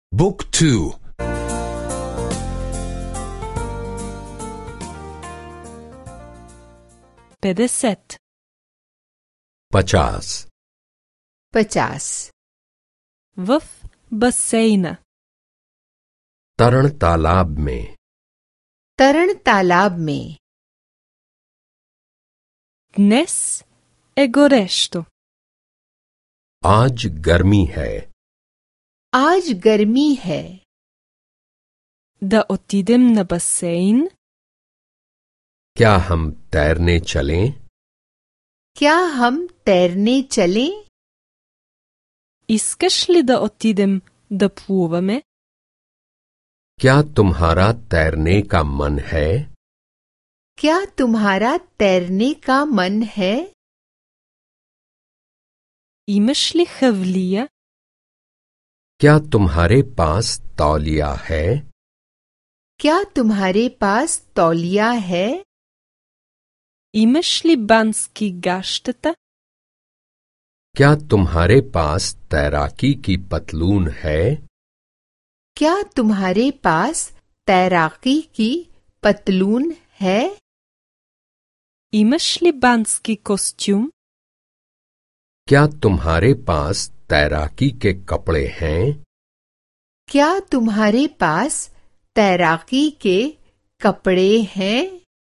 Book 2. 50. 50. 50. В басейна. तरण तालाब में. तरण तालाब में. Днес е горещо. आज गर्मी है. आज गर्मी है. Да отидем на басейн? क्या हम तैरने चलें? क्या हम तैरने चलें? Искаш ли да отидем да плуваме? क्या तुम्हारा तैरने का मन है? क्या तुम्हारा तैरने का मन है? Имаш ли хавлия? क्या तुम्हारे पास तौलिया है? क्या तुम्हारे पास तौलिया है? Имаш ли бански гащета? क्या तुम्हारे पास तैराकी की पतलून है? क्या तुम्हारे पास तैराकी की पतलून है? Имаш ли бански костюм? क्या तुम्हारे पास तैराकी के कपड़े हैं? क्या तुम्हारे पास तैराकी के कपड़े हैं?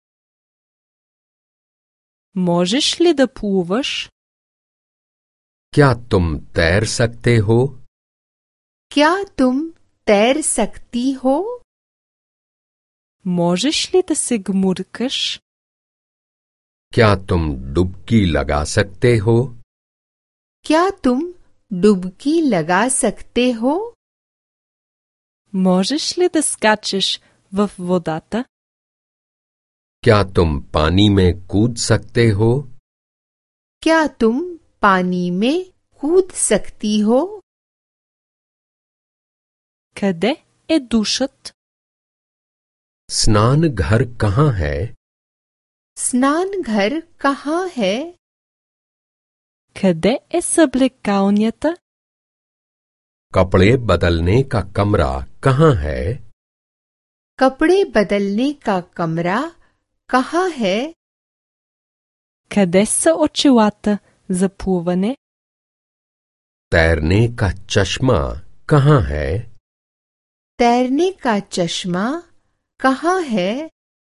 Можеш ли да плуваш? क्या तुम तैर सकते हो? क्या तुम तैर सकती हो? Можеш ли да се гмуркаш? क्या तुम डुबकी लगा सकते हो? क्या तुम डुबकी लगा सकते हो? Можеш ли да скачеш в водата? क्या तुम पानी में कूद सकते हो? क्या तुम पानी में कूद सकती हो? Къде е душът? स्नान घर कहाँ है? स्नान घर कहाँ है? Къде е съблекалнята? कपड़े बदलने का कमरा कहाँ है? कपड़े बदलने का कमरा कहाँ है? Къде са очилата за плуване? तैरने का चश्मा कहाँ है? तैरने का चश्मा कहाँ है?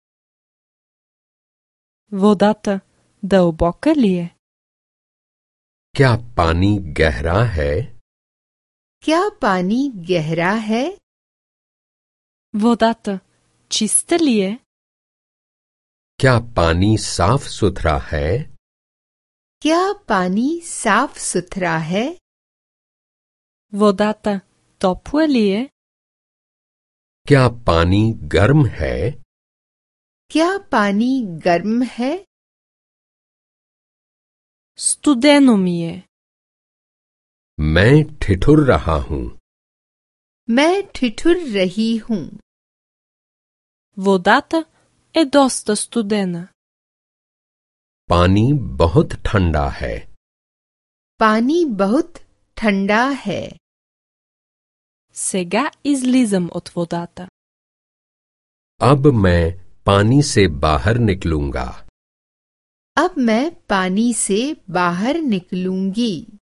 Водата дълбока ли е? क्या पानी गहरा है? क्या पानी गहरा है? Водата чиста ли е? क्या पानी साफ सुथरा है? क्या पानी साफ सुथरा है? Водата топла ли е? क्या पानी गर्म है? क्या पानी गर्म है? Студено ми е. मैं ठिठुर रहा हूँ. मैं ठिठुर रही हूँ. Водата е доста студена. पानी बहुत ठंडा है. पानी बहुत ठंडा है. Сега излизам от водата. अब मैं पानी से बाहर निकलूंगा. अब मैं पानी से बाहर निकलूंगी.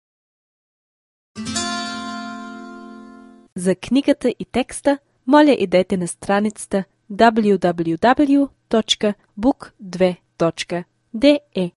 За книгата и текста, моля идете на страницата www.book2.de.